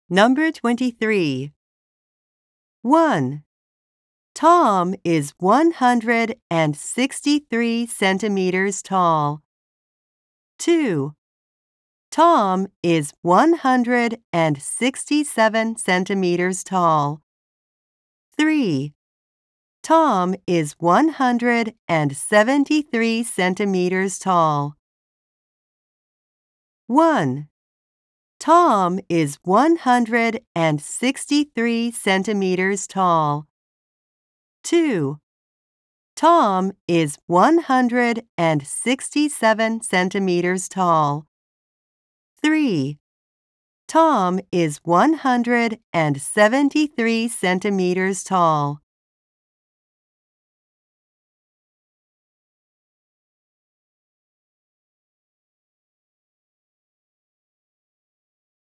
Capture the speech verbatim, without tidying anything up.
Number twenty-three. one. Tom is one hundred sixty-three centimeters tall. two. Tom is one hundred sixty-seven centimeters tall. three. Tom is one hundred seventy-three centimeters tall. one. Tom is one hundred sixty-three centimeters tall. two. Tom is one hundred sixty-seven centimeters tall. three. Tom is one hundred seventy-three centimeters tall.